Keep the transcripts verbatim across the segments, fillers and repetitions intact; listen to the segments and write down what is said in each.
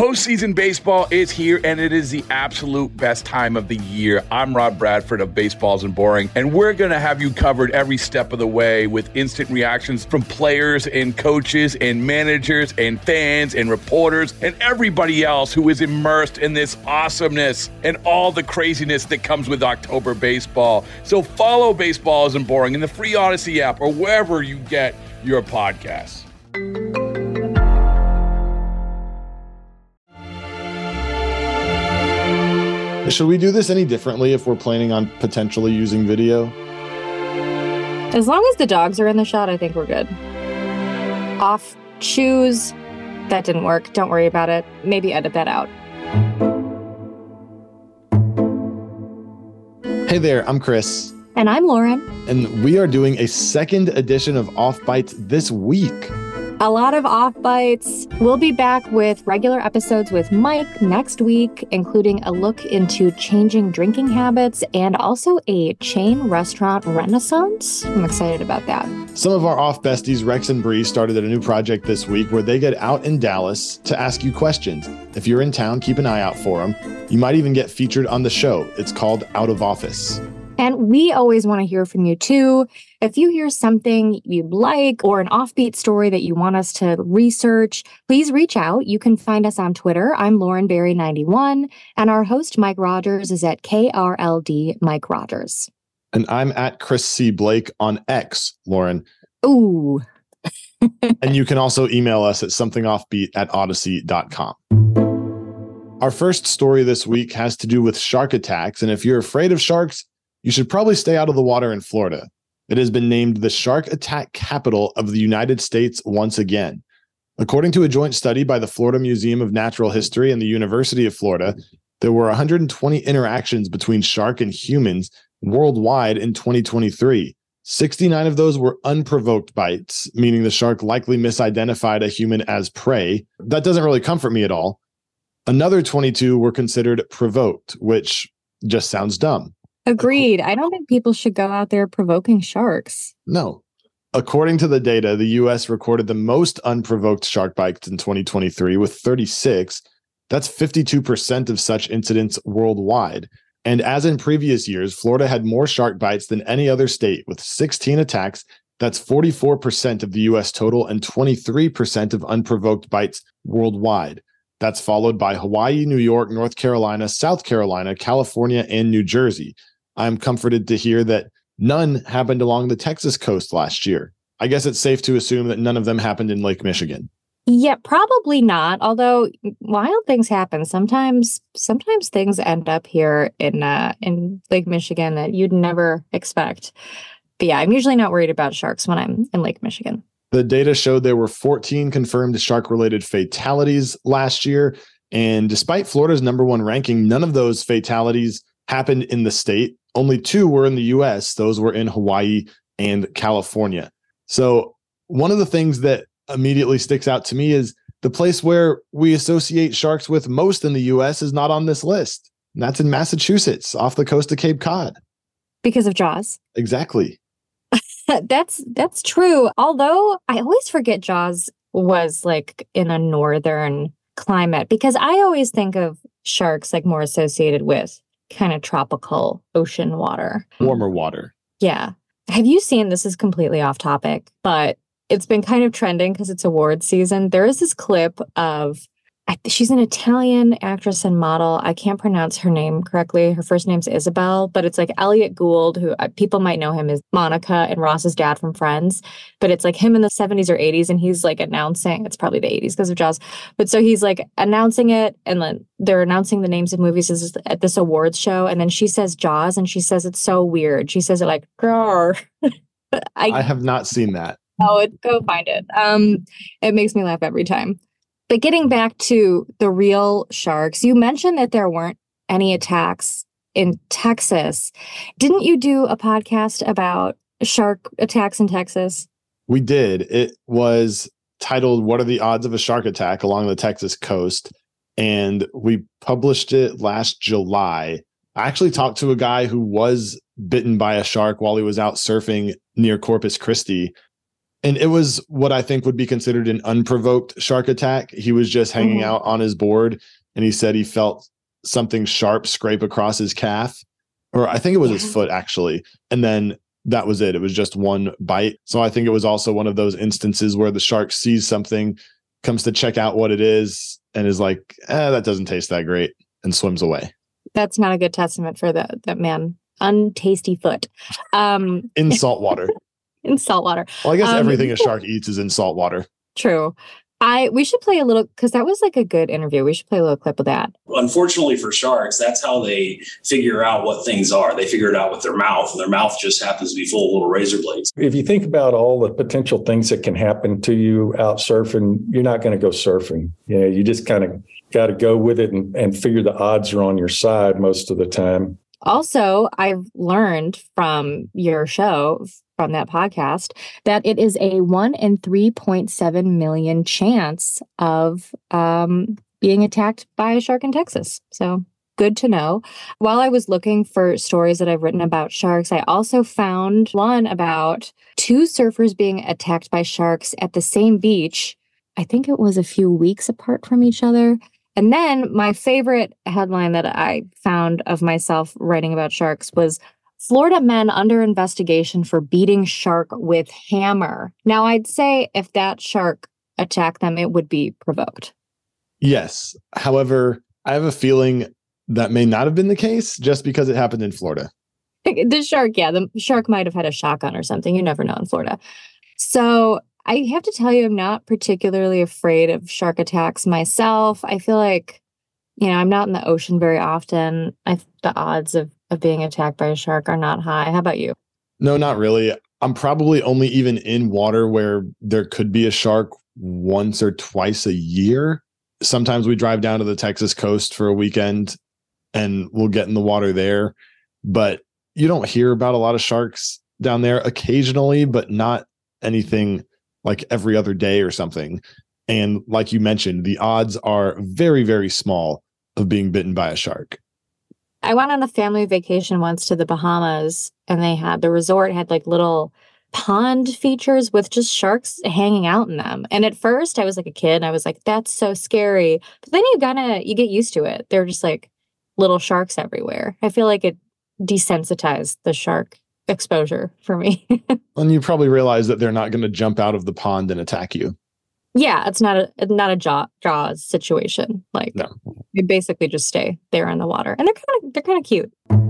Postseason baseball is here, and it is the absolute best time of the year. I'm Rob Bradford of Baseball Isn't Boring, and we're going to have you covered every step of the way with instant reactions from players and coaches and managers and fans and reporters and everybody else who is immersed in this awesomeness and all the craziness that comes with October baseball. So follow Baseball Isn't Boring in the free Odyssey app or wherever you get your podcasts. Should we do this any differently if we're planning on potentially using video? As long as the dogs are in the shot, I think we're good. Off shoes, that didn't work. Don't worry about it. Maybe edit that out. Hey there, I'm Chris. And I'm Lauren. And we are doing a second edition of Off Bites this week. A lot of off bites. We'll be back with regular episodes with Mike next week, including a look into changing drinking habits and also a chain restaurant renaissance. I'm excited about that. Some of our off besties, Rex and Bree, started a new project this week where they get out in Dallas to ask you questions. If you're in town, keep an eye out for them. You might even get featured on the show. It's called Out of Office. And we always want to hear from you, too. If you hear something you'd like or an offbeat story that you want us to research, please reach out. You can find us on Twitter. I'm Lauren Berry ninety-one, and our host, Mike Rogers, is at K R L D Mike Rogers. And I'm at Chris C. Blake on X, Lauren. Ooh. And you can also email us at somethingoffbeat at odyssey dot com. Our first story this week has to do with shark attacks. And if you're afraid of sharks, you should probably stay out of the water in Florida. It has been named the shark attack capital of the United States once again. According to a joint study by the Florida Museum of Natural History and the University of Florida, there were one hundred twenty interactions between shark and humans worldwide in twenty twenty-three. sixty-nine of those were unprovoked bites, meaning the shark likely misidentified a human as prey. That doesn't really comfort me at all. Another twenty-two were considered provoked, which just sounds dumb. Agreed. I don't think people should go out there provoking sharks. No. According to the data, the U S recorded the most unprovoked shark bites in twenty twenty-three with thirty-six. That's fifty-two percent of such incidents worldwide. And as in previous years, Florida had more shark bites than any other state with sixteen attacks. That's forty-four percent of the U S total and twenty-three percent of unprovoked bites worldwide. That's followed by Hawaii, New York, North Carolina, South Carolina, California, and New Jersey. I'm comforted to hear that none happened along the Texas coast last year. I guess it's safe to assume that none of them happened in Lake Michigan. Yeah, probably not. Although wild things happen. Sometimes, sometimes things end up here in uh, in Lake Michigan that you'd never expect. But yeah, I'm usually not worried about sharks when I'm in Lake Michigan. The data showed there were fourteen confirmed shark-related fatalities last year. And despite Florida's number one ranking, none of those fatalities happened in the state. Only two were in the U S. Those were in Hawaii and California. So one of the things that immediately sticks out to me is the place where we associate sharks with most in the U S is not on this list. And that's in Massachusetts, off the coast of Cape Cod. Because of Jaws. Exactly. That's that's true. Although I always forget Jaws was like in a northern climate, because I always think of sharks like more associated with kind of tropical ocean water. Warmer water. Yeah. Have you seen, this is completely off topic, but it's been kind of trending because it's award season. There is this clip of, I, she's an Italian actress and model. I can't pronounce her name correctly. Her first name's Isabel, but it's like Elliot Gould, who uh, people might know him as Monica and Ross's dad from Friends. But it's like him in the seventies or eighties, and he's like announcing, it's probably the eighties because of Jaws. But so he's like announcing it, and then they're announcing the names of movies at this awards show. And then she says Jaws, and she says it's so weird. She says it like, Grr. I, I have not seen that. Oh, it, go find it. Um, it makes me laugh every time. But getting back to the real sharks, you mentioned that there weren't any attacks in Texas. Didn't you do a podcast about shark attacks in Texas? We did. It was titled, "What are the odds of a shark attack along the Texas coast?" And we published it last July. I actually talked to a guy who was bitten by a shark while he was out surfing near Corpus Christi. And it was what I think would be considered an unprovoked shark attack. He was just hanging Mhm. out on his board, and he said he felt something sharp scrape across his calf, or I think it was his Yeah. foot actually. And then that was it. It was just one bite. So I think it was also one of those instances where the shark sees something, comes to check out what it is, and is like, eh, that doesn't taste that great, and swims away. That's not a good testament for that that man. Untasty foot. Um, In salt water. in salt water. Well, I guess Um, everything a shark eats is in salt water. True. I we should play a little because that was like a good interview. We should play a little clip of that. Unfortunately for sharks, that's how they figure out what things are. They figure it out with their mouth, and their mouth just happens to be full of little razor blades. If you think about all the potential things that can happen to you out surfing, you're not going to go surfing. You know, you just kind of got to go with it and, and figure the odds are on your side most of the time. Also, I've learned from your show, from that podcast, that it is a one in three point seven million chance of um, being attacked by a shark in Texas. So good to know. While I was looking for stories that I've written about sharks, I also found one about two surfers being attacked by sharks at the same beach. I think it was a few weeks apart from each other. And then my favorite headline that I found of myself writing about sharks was Florida men under investigation for beating shark with hammer. Now, I'd say if that shark attacked them, it would be provoked. Yes. However, I have a feeling that may not have been the case just because it happened in Florida. The shark, yeah, the shark might have had a shotgun or something. You never know in Florida. So I have to tell you, I'm not particularly afraid of shark attacks myself. I feel like, you know, I'm not in the ocean very often. I the odds of, of being attacked by a shark are not high. How about you? No, not really. I'm probably only even in water where there could be a shark once or twice a year. Sometimes we drive down to the Texas coast for a weekend and we'll get in the water there. But you don't hear about a lot of sharks down there, occasionally, but not anything like every other day or something. And like you mentioned, the odds are very, very small of being bitten by a shark. I went on a family vacation once to the Bahamas, and they had the resort had like little pond features with just sharks hanging out in them. And at first I was like a kid and I was like, that's so scary. But then you gotta you get used to it. They're just like little sharks everywhere. I feel like it desensitized the shark exposure for me. And you probably realize that they're not going to jump out of the pond and attack you. Yeah, it's not a not a jaw jaws situation. Like No. they basically just stay there in the water, and they're kind of they're kind of cute.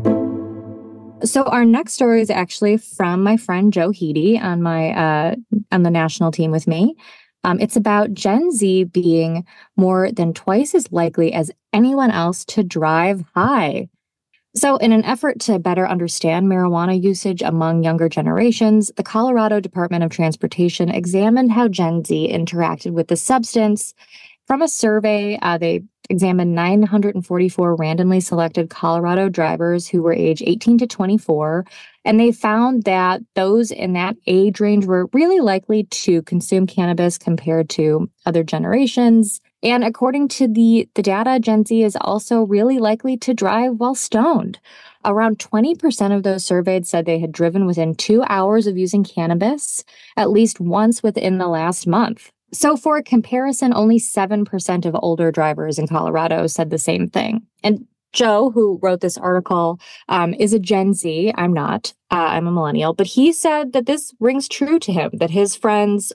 So our next story is actually from my friend Joe Heedy on my uh, on the national team with me. Um, it's about Gen Z being more than twice as likely as anyone else to drive high. So in an effort to better understand marijuana usage among younger generations, the Colorado Department of Transportation examined how Gen Z interacted with the substance. From a survey, uh, they examined nine hundred forty-four randomly selected Colorado drivers who were age eighteen to twenty-four, and they found that those in that age range were really likely to consume cannabis compared to other generations. And according to the, the data, Gen Z is also really likely to drive while stoned. Around twenty percent of those surveyed said they had driven within two hours of using cannabis at least once within the last month. So for a comparison, only seven percent of older drivers in Colorado said the same thing. And Joe, who wrote this article, um, is a Gen Z. I'm not. Uh, I'm a millennial. But he said that this rings true to him, that his friends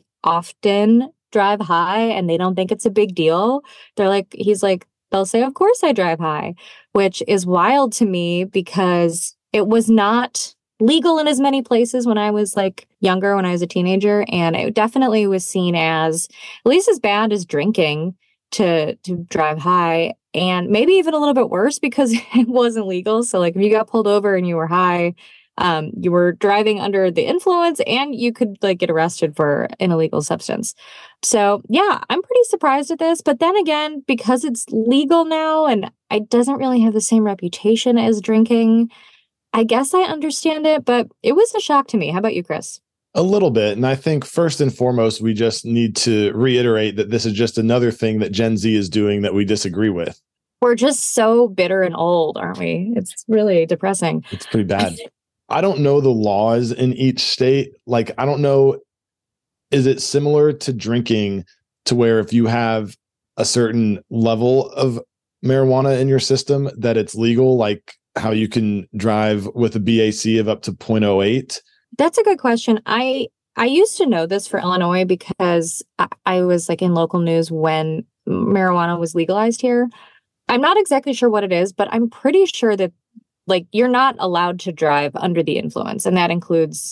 often drive high and they don't think it's a big deal. They're like, he's like, they'll say, of course I drive high, which is wild to me because it was not legal in as many places when I was like younger, when I was a teenager. And it definitely was seen as at least as bad as drinking to, to drive high, and maybe even a little bit worse because it wasn't legal. So like if you got pulled over and you were high, um, you were driving under the influence and you could like get arrested for an illegal substance. So yeah, I'm pretty surprised at this. But then again, because it's legal now and it doesn't really have the same reputation as drinking, I guess I understand it, but it was a shock to me. How about you, Chris? A little bit. And I think first and foremost, we just need to reiterate that this is just another thing that Gen Z is doing that we disagree with. We're just so bitter and old, aren't we? It's really depressing. It's pretty bad. I don't know the laws in each state. Like, I don't know is it similar to drinking to where if you have a certain level of marijuana in your system that it's legal, like how you can drive with a B A C of up to zero point zero eight? That's a good question. I I used to know this for Illinois because I, I was like in local news when marijuana was legalized here. I'm not exactly sure what it is, but I'm pretty sure that like you're not allowed to drive under the influence, and that includes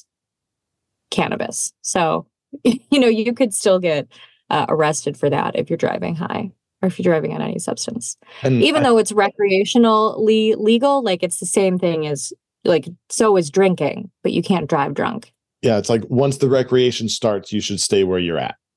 cannabis. So, you know, you could still get uh, arrested for that if you're driving high or if you're driving on any substance. And even I, though it's recreationally legal, like it's the same thing as like, so is drinking, but you can't drive drunk. Yeah, it's like once the recreation starts, you should stay where you're at.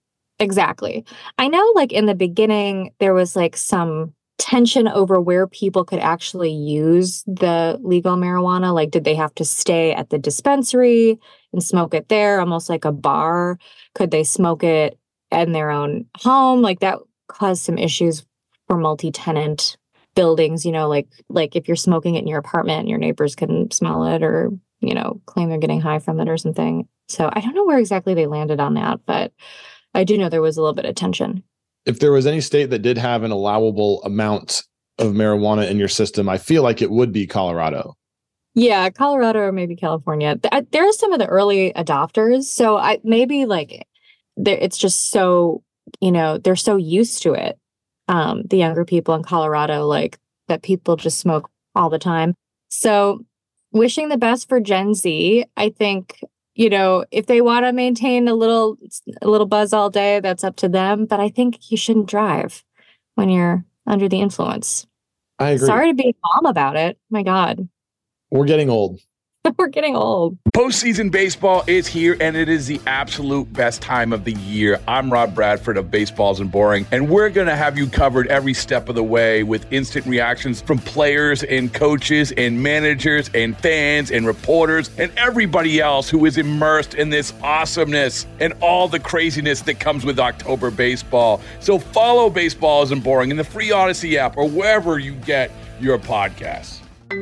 Exactly. I know like in the beginning, there was like some tension over where people could actually use the legal marijuana. Like, did they have to stay at the dispensary and smoke it there, almost like a bar? Could they smoke it in their own home? Like that caused some issues for multi-tenant buildings, you know, like like if you're smoking it in your apartment, your neighbors can smell it or, you know, claim they're getting high from it or something. So I don't know where exactly they landed on that, but I do know there was a little bit of tension. If there was any state that did have an allowable amount of marijuana in your system, I feel like it would be Colorado. Yeah, Colorado or maybe California. There are some of the early adopters. So I maybe like it's just so, you know, they're so used to it. Um, the younger people in Colorado, like that people just smoke all the time. So wishing the best for Gen Z. I think, you know, if they want to maintain a little, a little buzz all day, that's up to them. But I think you shouldn't drive when you're under the influence. I agree. Sorry to be a mom about it. My God. We're getting old. We're getting old. Postseason baseball is here, and it is the absolute best time of the year. I'm Rob Bradford of Baseballs and Boring, and we're going to have you covered every step of the way with instant reactions from players and coaches and managers and fans and reporters and everybody else who is immersed in this awesomeness and all the craziness that comes with October baseball. So follow Baseballs and Boring in the free Odyssey app or wherever you get your podcasts.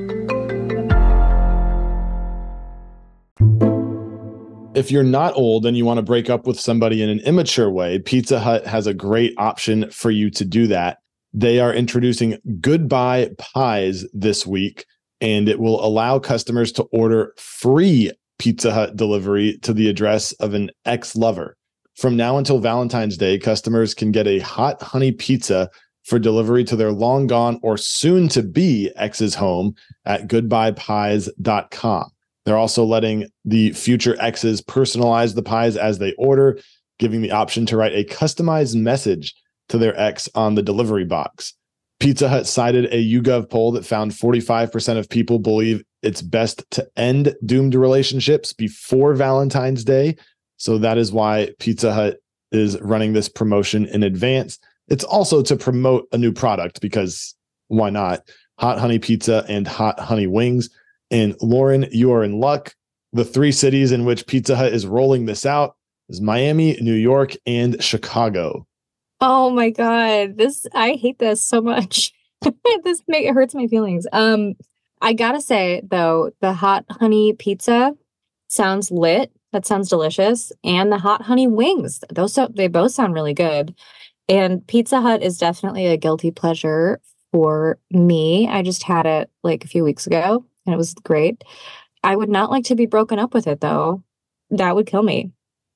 If you're not old and you want to break up with somebody in an immature way, Pizza Hut has a great option for you to do that. They are introducing Goodbye Pies this week, and it will allow customers to order free Pizza Hut delivery to the address of an ex-lover. From now until Valentine's Day, customers can get a hot honey pizza for delivery to their long gone or soon to be ex's home at goodbye pies dot com. They're also letting the future exes personalize the pies as they order, giving the option to write a customized message to their ex on the delivery box. Pizza Hut cited a YouGov poll that found forty-five percent of people believe it's best to end doomed relationships before Valentine's Day. So that is why Pizza Hut is running this promotion in advance. It's also to promote a new product because why not? Hot honey pizza and hot honey wings. And Lauren, you are in luck. The three cities in which Pizza Hut is rolling this out is Miami, New York, and Chicago. Oh my God. This, I hate this so much. This make, it hurts my feelings. Um, I gotta say though, the hot honey pizza sounds lit. That sounds delicious. And the hot honey wings, those, they both sound really good. And Pizza Hut is definitely a guilty pleasure for me. I just had it like a few weeks ago. And it was great. I would not like to be broken up with it, though. That would kill me.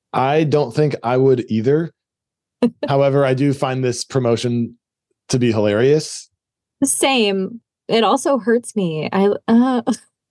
I don't think I would either. However, I do find this promotion to be hilarious. The same. It also hurts me. I uh,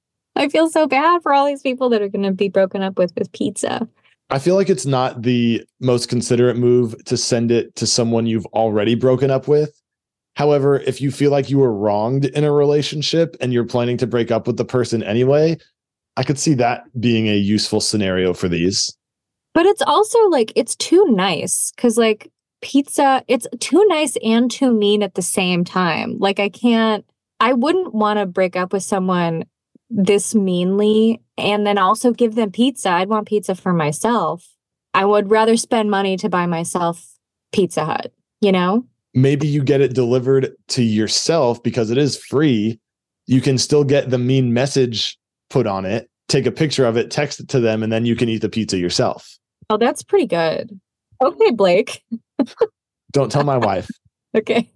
I feel so bad for all these people that are going to be broken up with with pizza. I feel like it's not the most considerate move to send it to someone you've already broken up with. However, if you feel like you were wronged in a relationship and you're planning to break up with the person anyway, I could see that being a useful scenario for these. But it's also like, it's too nice because like pizza, it's too nice and too mean at the same time. Like I can't, I wouldn't want to break up with someone this meanly and then also give them pizza. I'd want pizza for myself. I would rather spend money to buy myself Pizza Hut, you know? Maybe you get it delivered to yourself because it is free. You can still get the mean message put on it, take a picture of it, text it to them, and then you can eat the pizza yourself. Oh, that's pretty good. Okay, Blake. Don't tell my wife. Okay.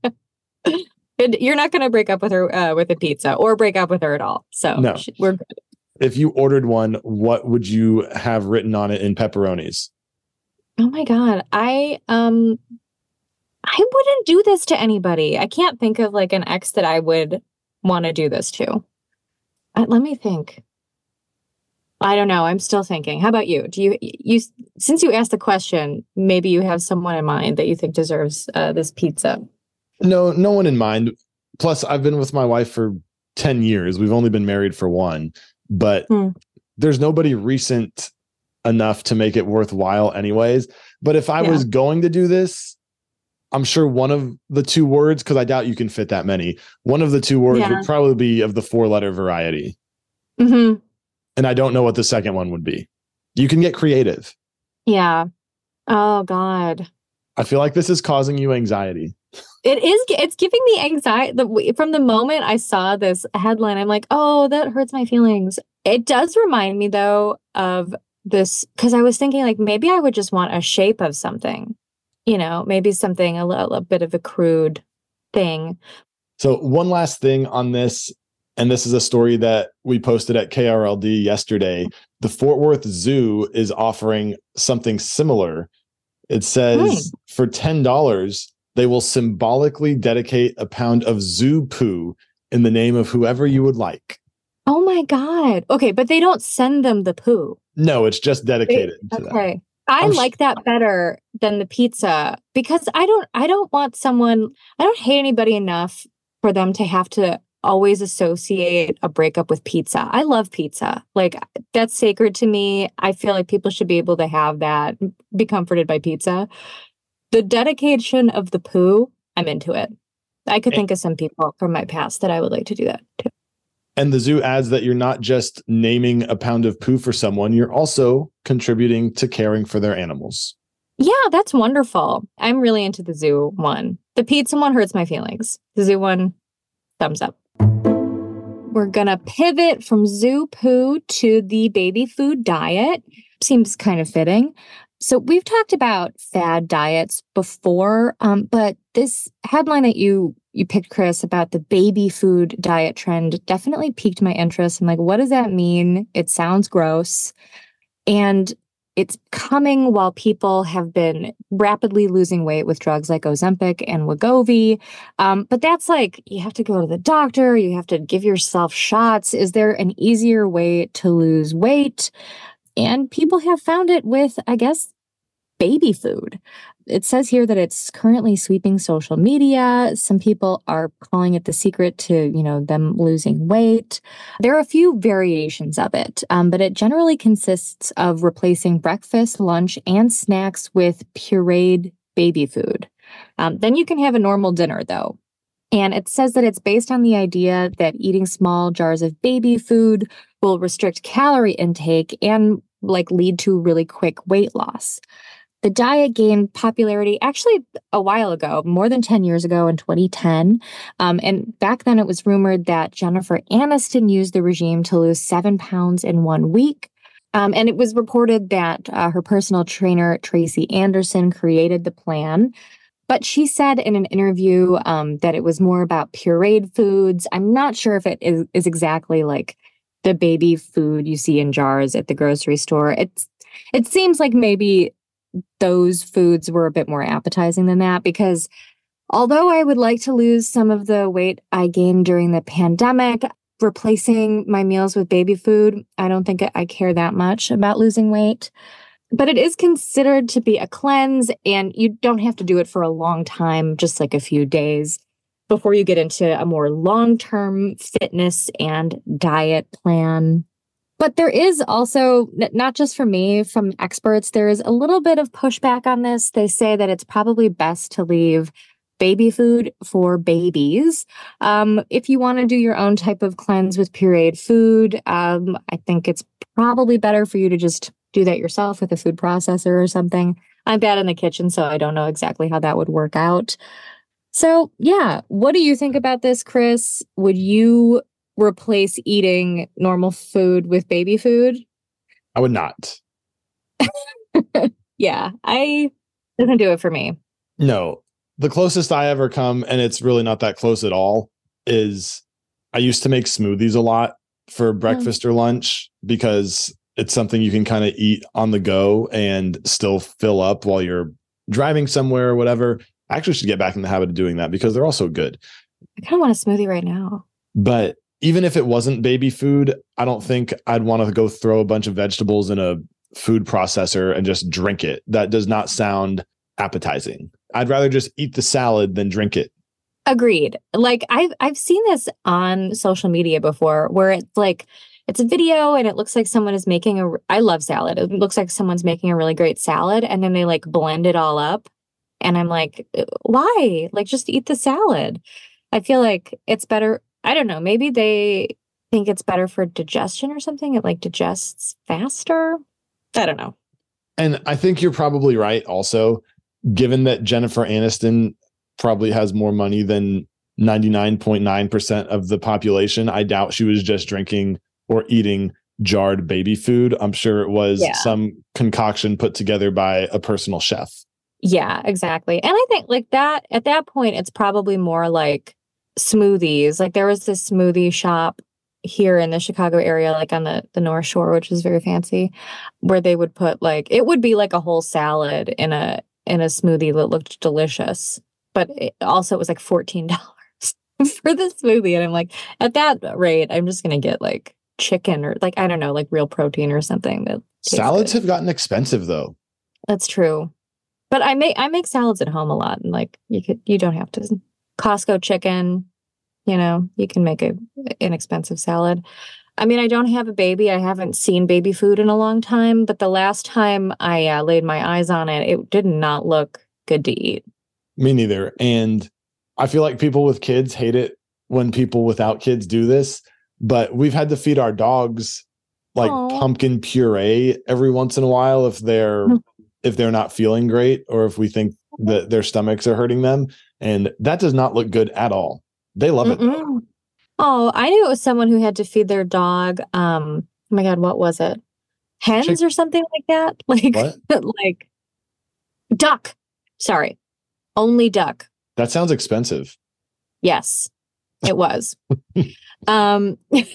And you're not going to break up with her uh, with a pizza or break up with her at all. So No. she, we're good. If you ordered one, what would you have written on it in pepperonis? Oh my God. I um I wouldn't do this to anybody. I can't think of like an ex that I would want to do this to. Uh, let me think. I don't know. I'm still thinking. How about you? Do you you since you asked the question, maybe you have someone in mind that you think deserves uh, this pizza? No, no one in mind. Plus, I've been with my wife for ten years. We've only been married for one, but hmm. there's nobody recent enough to make it worthwhile anyways. But if I yeah. was going to do this, I'm sure one of the two words, because I doubt you can fit that many, one of the two words yeah. would probably be of the four letter variety. Mm-hmm. And I don't know what the second one would be. You can get creative. Yeah. Oh, God. I feel like this is causing you anxiety. It is. It's giving me anxiety. The, from the moment I saw this headline, I'm like, oh, that hurts my feelings. It does remind me, though, of this, because I was thinking like maybe I would just want a shape of something, you know, maybe something a, little, a bit of a crude thing. So one last thing on this, and this is a story that we posted at K R L D yesterday. The Fort Worth Zoo is offering something similar. It says hmm. for ten dollars, they will symbolically dedicate a pound of zoo poo in the name of whoever you would like. Oh my God. Okay, but they don't send them the poo. No, it's just dedicated they, to okay. that. I I'm like sh- that better than the pizza because I don't I don't want someone I don't hate anybody enough for them to have to always associate a breakup with pizza. I love pizza. Like that's sacred to me. I feel like people should be able to have that, be comforted by pizza. The dedication of the poo, I'm into it. I could think of some people from my past that I would like to do that too. And the zoo adds that you're not just naming a pound of poo for someone, you're also contributing to caring for their animals. Yeah, that's wonderful. I'm really into the zoo one. The pizza one hurts my feelings. The zoo one, thumbs up. We're going to pivot from zoo poo to the baby food diet. Seems kind of fitting. So we've talked about fad diets before, um, but this headline that you you picked, Chris, about the baby food diet trend definitely piqued my interest. I'm like, what does that mean? It sounds gross. And it's coming while people have been rapidly losing weight with drugs like Ozempic and Wegovy. Um, but that's like, you have to go to the doctor, you have to give yourself shots. Is there an easier way to lose weight? And people have found it with, I guess, baby food. It says here that it's currently sweeping social media. Some people are calling it the secret to, you know, them losing weight. There are a few variations of it, um, but it generally consists of replacing breakfast, lunch, and snacks with pureed baby food. Um, then you can have a normal dinner, though. And it says that it's based on the idea that eating small jars of baby food will restrict calorie intake and like lead to really quick weight loss. The diet gained popularity actually a while ago, more than ten years ago in twenty ten. Um, and back then it was rumored that Jennifer Aniston used the regime to lose seven pounds in one week. Um, and it was reported that uh, her personal trainer, Tracy Anderson, created the plan. But she said in an interview um, that it was more about pureed foods. I'm not sure if it is, is exactly like the baby food you see in jars at the grocery store. It's it seems like maybe those foods were a bit more appetizing than that, because although I would like to lose some of the weight I gained during the pandemic, replacing my meals with baby food, I don't think I care that much about losing weight. But it is considered to be a cleanse, and you don't have to do it for a long time, just like a few days, before you get into a more long-term fitness and diet plan. But there is also, not just for me, from experts, there is a little bit of pushback on this. They say that it's probably best to leave baby food for babies. Um, if you want to do your own type of cleanse with pureed food, um, I think it's probably better for you to just do that yourself with a food processor or something. I'm bad in the kitchen, so I don't know exactly how that would work out. So, yeah, what do you think about this, Chris? Would you replace eating normal food with baby food? I would not. Yeah, I doesn't do it for me. No, the closest I ever come, and it's really not that close at all, is I used to make smoothies a lot for breakfast mm. or lunch because it's something you can kind of eat on the go and still fill up while you're driving somewhere or whatever. I actually should get back in the habit of doing that because they're also good. I kind of want a smoothie right now. But even if it wasn't baby food, I don't think I'd want to go throw a bunch of vegetables in a food processor and just drink it. That does not sound appetizing. I'd rather just eat the salad than drink it. Agreed. Like I've I've seen this on social media before where it's like it's a video and it looks like someone is making a I love salad. It looks like someone's making a really great salad and then they like blend it all up. And I'm like, why? Like just eat the salad. I feel like it's better. I don't know. Maybe they think it's better for digestion or something. It like digests faster. I don't know. And I think you're probably right also, given that Jennifer Aniston probably has more money than ninety-nine point nine percent of the population. I doubt she was just drinking or eating jarred baby food. I'm sure it was yeah. some concoction put together by a personal chef. Yeah, exactly. And I think like that at that point, it's probably more like smoothies. Like there was this smoothie shop here in the Chicago area, like on the, the North Shore, which is very fancy, where they would put like, it would be like a whole salad in a, in a smoothie that looked delicious. But it also it was like fourteen dollars for the smoothie. And I'm like, at that rate, I'm just going to get like chicken or like, I don't know, like real protein or something. That Salads good. have gotten expensive though. That's true. But I make, I make salads at home a lot. And like, you could, you don't have to Costco chicken, you know, you can make a inexpensive salad. I mean, I don't have a baby. I haven't seen baby food in a long time, but the last time I uh, laid my eyes on it, it did not look good to eat. Me neither. And I feel like people with kids hate it when people without kids do this, but we've had to feed our dogs like Aww. pumpkin puree every once in a while if they're if they're not feeling great or if we think that their stomachs are hurting them. And that does not look good at all. They love Mm-mm. it. Oh, I knew it was someone who had to feed their dog. Um, oh my God, what was it? Hens Chick- or something like that? Like, like duck. Sorry. Only duck. That sounds expensive. Yes, it was. um,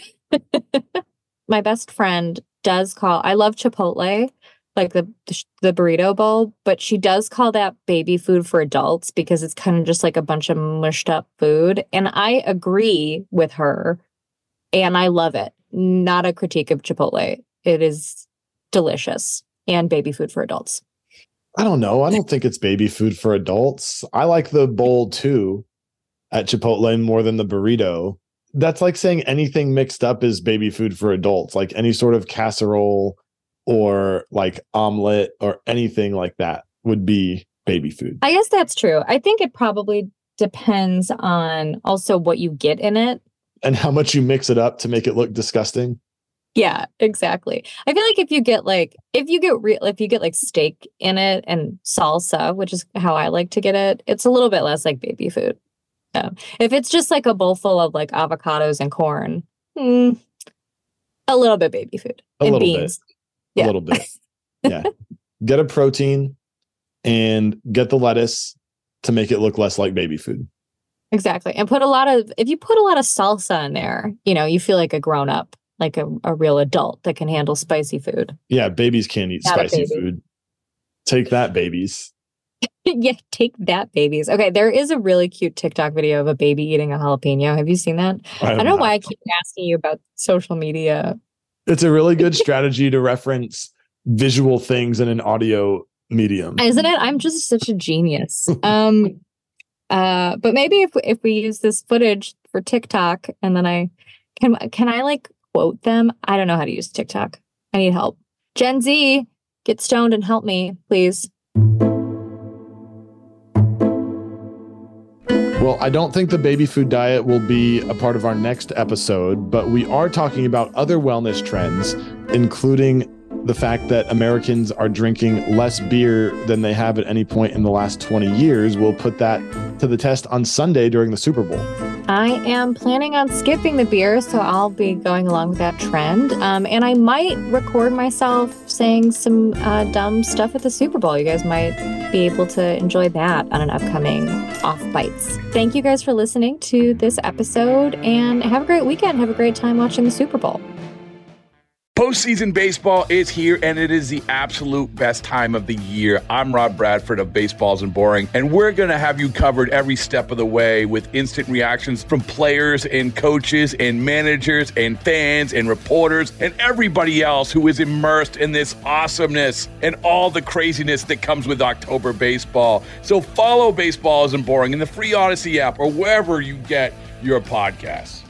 my best friend does call, I love Chipotle, like the, the burrito bowl, but she does call that baby food for adults because it's kind of just like a bunch of mushed up food. And I agree with her and I love it. Not a critique of Chipotle. It is delicious and baby food for adults. I don't know. I don't think it's baby food for adults. I like the bowl too at Chipotle more than the burrito. That's like saying anything mixed up is baby food for adults, like any sort of casserole or like omelet or anything like that would be baby food. I guess that's true. I think it probably depends on also what you get in it. And how much you mix it up to make it look disgusting. Yeah, exactly. I feel like if you get like, if you get real, if you get like steak in it and salsa, which is how I like to get it, it's a little bit less like baby food. So if it's just like a bowl full of like avocados and corn, mm, a little bit baby food. A and little beans. bit. Yeah. A little bit. Yeah. Get a protein and get the lettuce to make it look less like baby food. Exactly. And put a lot of, if you put a lot of salsa in there, you know, you feel like a grown up. Like a, a real adult that can handle spicy food. Yeah, babies can't eat Not spicy food. Take that, babies. Yeah, take that, babies. Okay, there is a really cute TikTok video of a baby eating a jalapeno. Have you seen that? I, I don't know not. why I keep asking you about social media. It's a really good strategy to reference visual things in an audio medium. Isn't it? I'm just such a genius. um, uh, but maybe if if we use this footage for TikTok and then I can can I like quote them. I don't know how to use TikTok. I need help. Gen Z, get stoned and help me, please. Well, I don't think the baby food diet will be a part of our next episode, but we are talking about other wellness trends, including the fact that Americans are drinking less beer than they have at any point in the last twenty years. We'll put that to the test on Sunday during the Super Bowl. I am planning on skipping the beer, so I'll be going along with that trend. Um, and I might record myself saying some uh, dumb stuff at the Super Bowl. You guys might be able to enjoy that on an upcoming Off Bites. Thank you guys for listening to this episode, and have a great weekend. Have a great time watching the Super Bowl. Postseason baseball is here, and it is the absolute best time of the year. I'm Rob Bradford of Baseballs and Boring, and we're going to have you covered every step of the way with instant reactions from players and coaches and managers and fans and reporters and everybody else who is immersed in this awesomeness and all the craziness that comes with October baseball. So follow Baseballs and Boring in the free Odyssey app or wherever you get your podcasts.